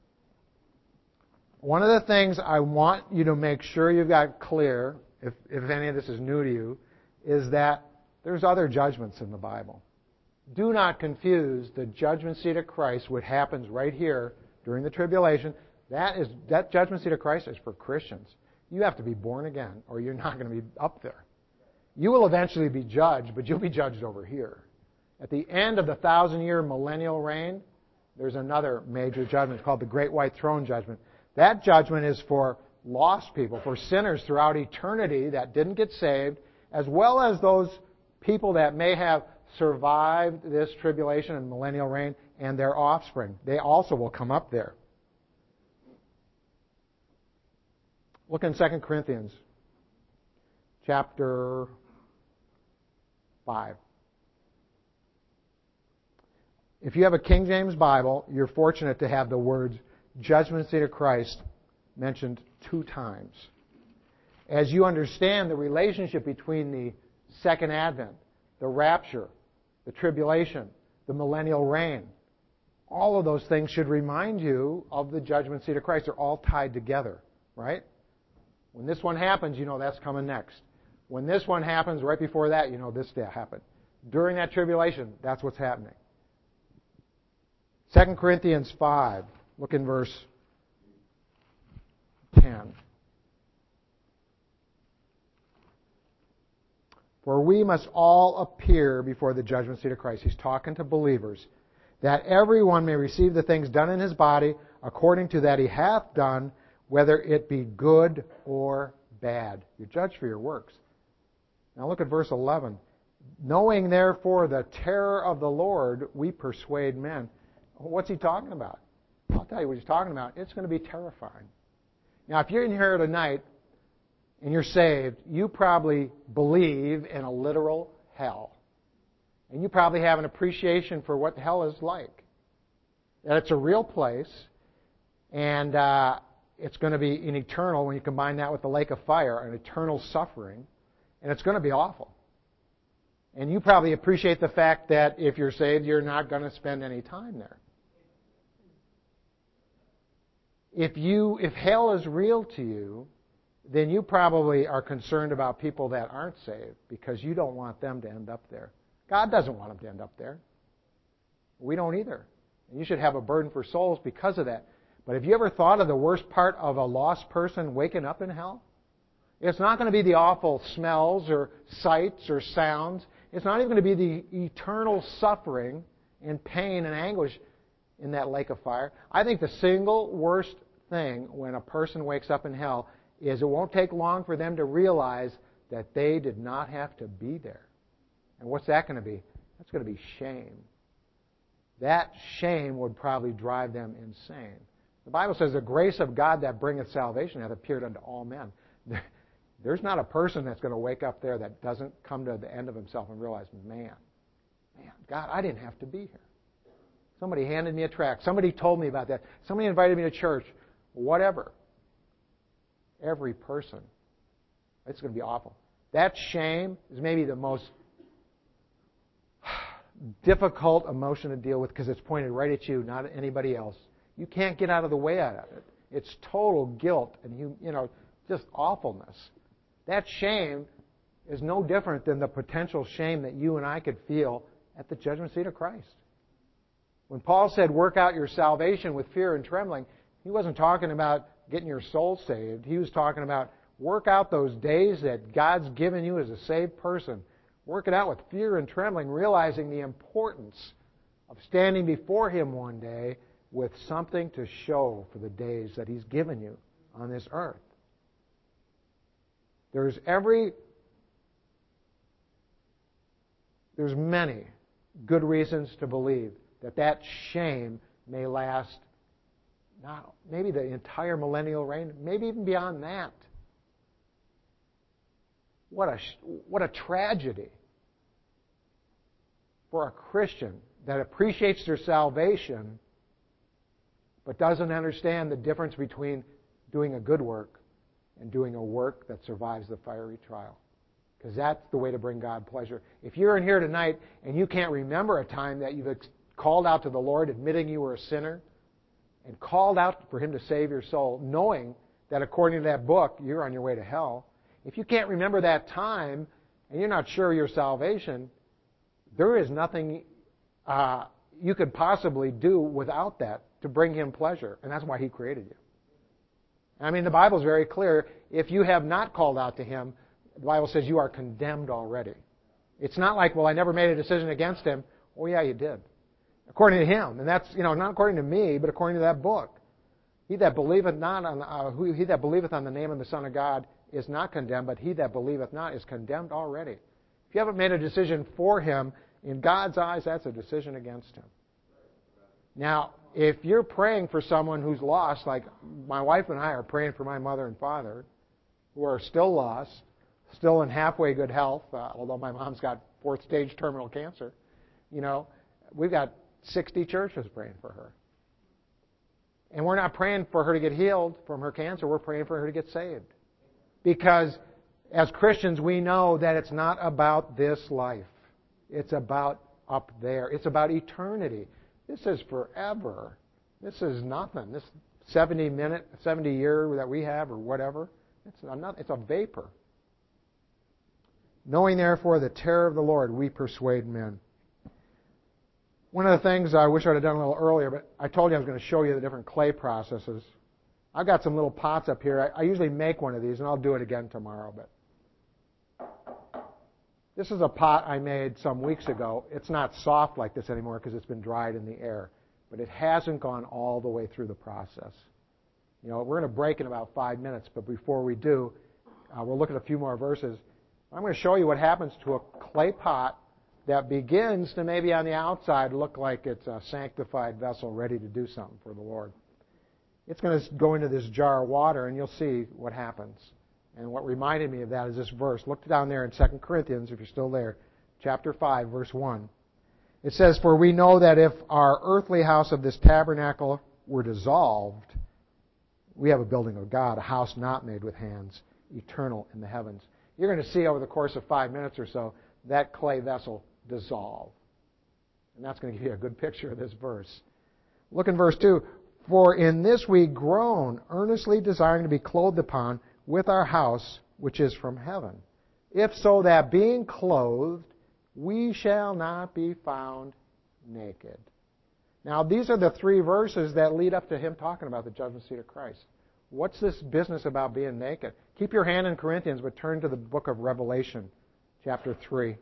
One of the things I want you to make sure you've got clear, if, if any of this is new to you, is that there's other judgments in the Bible. Do not confuse the judgment seat of Christ, which happens right here during the tribulation. That is that judgment seat of Christ is for Christians. You have to be born again, or you're not going to be up there. You will eventually be judged, but you'll be judged over here. At the end of the thousand-year millennial reign, there's another major judgment called the Great White Throne Judgment. That judgment is for lost people, for sinners throughout eternity that didn't get saved, as well as those people that may have survived this tribulation and millennial reign and their offspring. They also will come up there. Look in Second Corinthians chapter five. If you have a King James Bible, you're fortunate to have the words judgment seat of Christ mentioned two times. As you understand the relationship between the second advent, the rapture, the tribulation, the millennial reign, all of those things should remind you of the judgment seat of Christ. They're all tied together, right? When this one happens, you know that's coming next. When this one happens, right before that, you know this happened. During that tribulation, that's what's happening. Second Corinthians five, look in verse ten. For we must all appear before the judgment seat of Christ. He's talking to believers. That everyone may receive the things done in his body according to that he hath done, whether it be good or bad. You're judged for your works. Now look at verse eleven. Knowing therefore the terror of the Lord, we persuade men. What's he talking about? I'll tell you what he's talking about. It's going to be terrifying. Now if you're in here tonight and you're saved, you probably believe in a literal hell. And you probably have an appreciation for what hell is like. That it's a real place, and uh, it's going to be an eternal, when you combine that with the lake of fire, an eternal suffering, and it's going to be awful. And you probably appreciate the fact that if you're saved, you're not going to spend any time there. If you, if hell is real to you, then you probably are concerned about people that aren't saved because you don't want them to end up there. God doesn't want them to end up there. We don't either. And you should have a burden for souls because of that. But have you ever thought of the worst part of a lost person waking up in hell? It's not going to be the awful smells or sights or sounds. It's not even going to be the eternal suffering and pain and anguish in that lake of fire. I think the single worst thing when a person wakes up in hell is it won't take long for them to realize that they did not have to be there. And what's that going to be? That's going to be shame. That shame would probably drive them insane. The Bible says the grace of God that bringeth salvation hath appeared unto all men. There's not a person that's going to wake up there that doesn't come to the end of himself and realize, man, man, God, I didn't have to be here. Somebody handed me a tract. Somebody told me about that. Somebody invited me to church. Whatever. Every person. It's going to be awful. That shame is maybe the most difficult emotion to deal with because it's pointed right at you, not at anybody else. You can't get out of the way out of it. It's total guilt and you, you know, just awfulness. That shame is no different than the potential shame that you and I could feel at the judgment seat of Christ. When Paul said, work out your salvation with fear and trembling, he wasn't talking about getting your soul saved. He was talking about work out those days that God's given you as a saved person. Work it out with fear and trembling, realizing the importance of standing before Him one day with something to show for the days that He's given you on this earth. There's every, there's many good reasons to believe that that shame may last, not maybe the entire millennial reign, maybe even beyond that. What a, what a tragedy for a Christian that appreciates their salvation but doesn't understand the difference between doing a good work and doing a work that survives the fiery trial. Because that's the way to bring God pleasure. If you're in here tonight and you can't remember a time that you've called out to the Lord, admitting you were a sinner, and called out for Him to save your soul, knowing that according to that book, you're on your way to hell, if you can't remember that time and you're not sure of your salvation, there is nothing uh, you could possibly do without that to bring Him pleasure. And that's why He created you. I mean, the Bible is very clear. If you have not called out to Him, the Bible says you are condemned already. It's not like, well, I never made a decision against Him. Oh, yeah, you did. According to Him. And that's, you know, not according to me, but according to that book. He that believeth not on, uh, who, he that believeth on the name of the Son of God is not condemned, but he that believeth not is condemned already. If you haven't made a decision for Him, in God's eyes, that's a decision against Him. Now, if you're praying for someone who's lost, like my wife and I are praying for my mother and father, who are still lost, still in halfway good health, uh, although my mom's got fourth stage terminal cancer, you know, we've got sixty churches praying for her. And we're not praying for her to get healed from her cancer, we're praying for her to get saved. Because as Christians, we know that it's not about this life. It's about up there. It's about eternity. This is forever. This is nothing. This seventy minute, seventy year that we have or whatever, it's not, it's a vapor. Knowing therefore the terror of the Lord, we persuade men. One of the things I wish I'd have done a little earlier, but I told you I was going to show you the different clay processes. I've got some little pots up here. I, I usually make one of these, and I'll do it again tomorrow. But this is a pot I made some weeks ago. It's not soft like this anymore because it's been dried in the air. But it hasn't gone all the way through the process. You know, we're going to break in about five minutes, but before we do, uh, we'll look at a few more verses. I'm going to show you what happens to a clay pot that begins to maybe on the outside look like it's a sanctified vessel ready to do something for the Lord. It's going to go into this jar of water, and you'll see what happens. And what reminded me of that is this verse. Look down there in Second Corinthians, if you're still there, chapter five, verse one. It says, "For we know that if our earthly house of this tabernacle were dissolved, we have a building of God, a house not made with hands, eternal in the heavens." You're going to see over the course of five minutes or so that clay vessel dissolve. And that's going to give you a good picture of this verse. Look in verse two. "For in this we groan, earnestly desiring to be clothed upon with our house, which is from heaven. If so that being clothed, we shall not be found naked." Now, these are the three verses that lead up to him talking about the judgment seat of Christ. What's this business about being naked? Keep your hand in Corinthians, but turn to the book of Revelation, chapter three.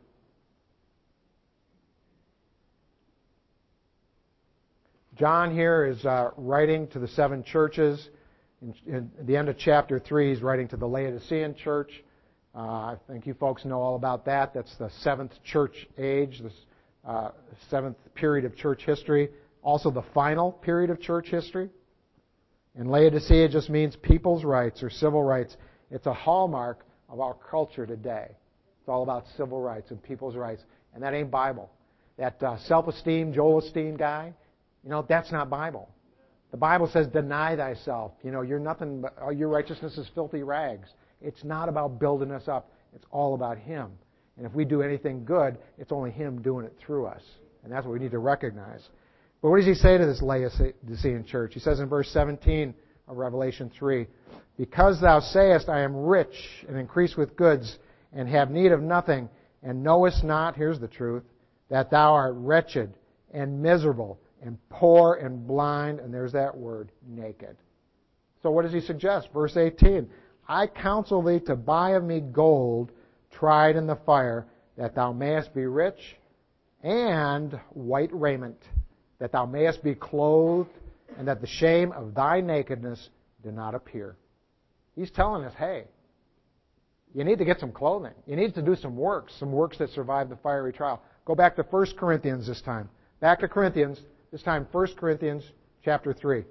John here is uh, writing to the seven churches. In, in the end of chapter three, he's writing to the Laodicean church. Uh, I think you folks know all about that. That's the seventh church age, the uh, seventh period of church history. Also the final period of church history. And Laodicea just means people's rights or civil rights. It's a hallmark of our culture today. It's all about civil rights and people's rights. And that ain't Bible. That uh, self-esteem, Joel Osteen guy, you know, that's not Bible. The Bible says, deny thyself. You know, you're nothing but, oh, your righteousness is filthy rags. It's not about building us up. It's all about Him. And if we do anything good, it's only Him doing it through us. And that's what we need to recognize. But what does He say to this Laodicean church? He says in verse seventeen of Revelation three, because thou sayest, I am rich and increase with goods and have need of nothing, and knowest not, here's the truth, that thou art wretched and miserable and poor and blind, and there's that word, naked. So what does He suggest? Verse eighteen, I counsel thee to buy of me gold tried in the fire, that thou mayest be rich, and white raiment, that thou mayest be clothed, and that the shame of thy nakedness do not appear. He's telling us, hey, you need to get some clothing. You need to do some works, some works that survive the fiery trial. Go back to First Corinthians this time. Back to Corinthians, this time First Corinthians chapter three.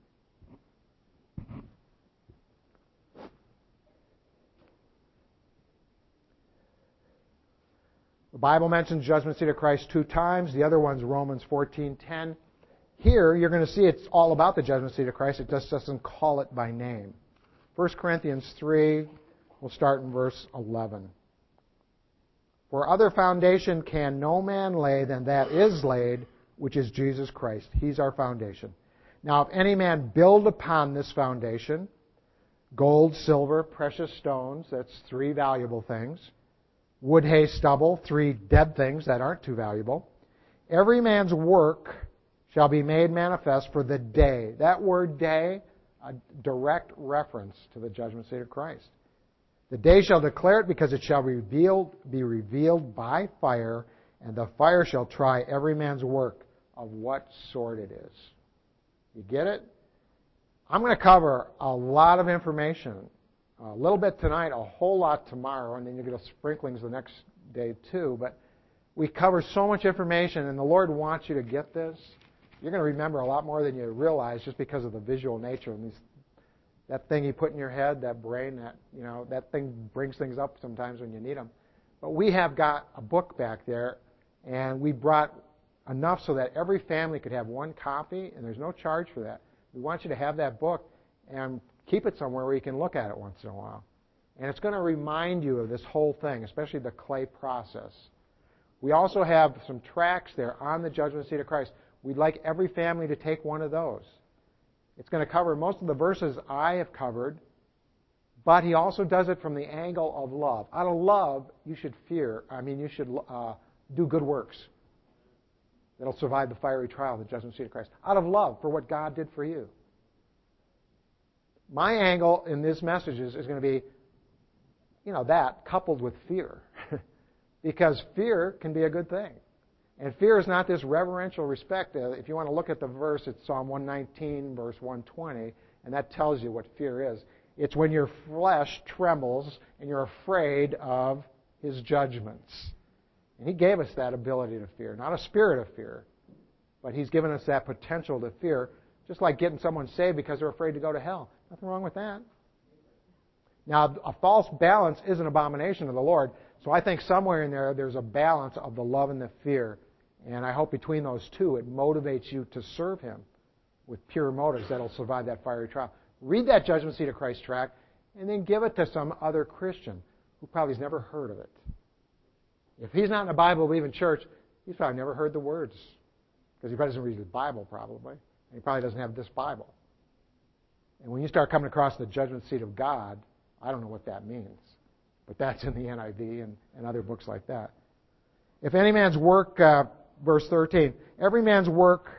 The Bible mentions judgment seat of Christ two times. The other one's Romans fourteen ten. Here, you're going to see it's all about the judgment seat of Christ. It just doesn't call it by name. First Corinthians three, we'll start in verse eleven. For other foundation can no man lay than that is laid, which is Jesus Christ. He's our foundation. Now, if any man build upon this foundation, gold, silver, precious stones, that's three valuable things, wood, hay, stubble, three dead things that aren't too valuable, every man's work shall be made manifest, for the day. That word day, a direct reference to the judgment seat of Christ. The day shall declare it, because it shall be revealed, be revealed by fire, and the fire shall try every man's work of what sort it is. You get it? I'm going to cover a lot of information. A little bit tonight, a whole lot tomorrow, and then you get a sprinklings the next day too. But we cover so much information, and the Lord wants you to get this. You're going to remember a lot more than you realize just because of the visual nature of these. That thing you put in your head, that brain, that you know, that thing brings things up sometimes when you need them. But we have got a book back there, and we brought enough so that every family could have one copy, and there's no charge for that. We want you to have that book and keep it somewhere where you can look at it once in a while. And it's going to remind you of this whole thing, especially the clay process. We also have some tracts there on the judgment seat of Christ. We'd like every family to take one of those. It's going to cover most of the verses I have covered, but he also does it from the angle of love. Out of love, you should fear, I mean, you should uh, do good works that'll survive the fiery trial of the judgment seat of Christ. Out of love for what God did for you. My angle in these messages is going to be, you know, that coupled with fear. Because fear can be a good thing. And fear is not this reverential respect. Uh, if you want to look at the verse, it's Psalm one nineteen, verse one twenty, and that tells you what fear is. It's when your flesh trembles and you're afraid of His judgments. And He gave us that ability to fear, not a spirit of fear, but He's given us that potential to fear, just like getting someone saved because they're afraid to go to hell. Nothing wrong with that. Now, a false balance is an abomination to the Lord, so I think somewhere in there there's a balance of the love and the fear. And I hope between those two it motivates you to serve Him with pure motives that'll survive that fiery trial. Read that Judgment Seat of Christ tract and then give it to some other Christian who probably has never heard of it. If he's not in a Bible-believing church, he's probably never heard the words because he probably doesn't read his Bible probably. And he probably doesn't have this Bible. And when you start coming across the Judgment Seat of God, I don't know what that means. But that's in the N I V and, and other books like that. If any man's work... Uh, Verse thirteen, every man's work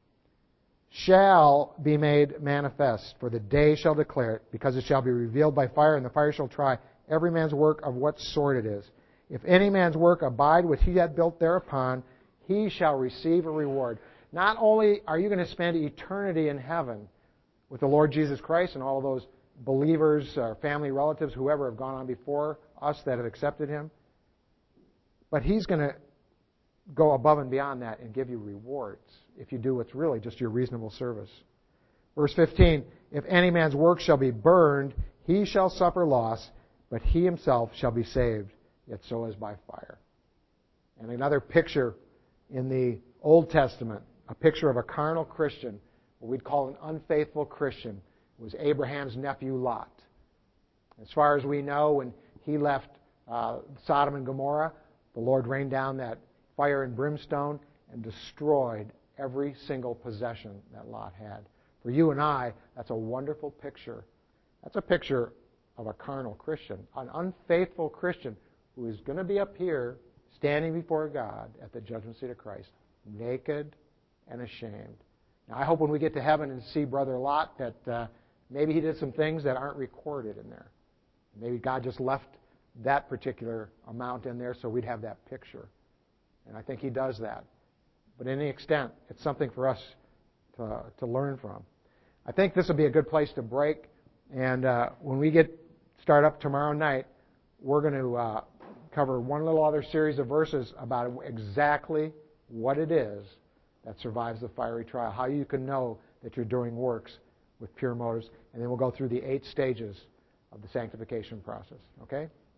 shall be made manifest, for the day shall declare it, because it shall be revealed by fire, and the fire shall try every man's work of what sort it is. If any man's work abide which he hath built thereupon, he shall receive a reward. Not only are you going to spend eternity in heaven, with the Lord Jesus Christ and all of those believers, our family, relatives, whoever have gone on before us that have accepted Him. But He's going to go above and beyond that and give you rewards if you do what's really just your reasonable service. Verse fifteen, if any man's work shall be burned, he shall suffer loss, but he himself shall be saved, yet so as by fire. And another picture in the Old Testament, a picture of a carnal Christian, what we'd call an unfaithful Christian, was Abraham's nephew Lot. As far as we know, when he left uh, Sodom and Gomorrah, the Lord rained down that fire and brimstone and destroyed every single possession that Lot had. For you and I, that's a wonderful picture. That's a picture of a carnal Christian, an unfaithful Christian who is going to be up here standing before God at the judgment seat of Christ, naked and ashamed. Now, I hope when we get to heaven and see Brother Lot that uh, maybe he did some things that aren't recorded in there. Maybe God just left that particular amount in there so we'd have that picture. And I think He does that. But in any extent, it's something for us to, to learn from. I think this will be a good place to break. And uh, when we get start up tomorrow night, we're going to uh, cover one little other series of verses about exactly what it is that survives the fiery trial, how you can know that you're doing works with pure motives. And then we'll go through the eight stages of the sanctification process. Okay?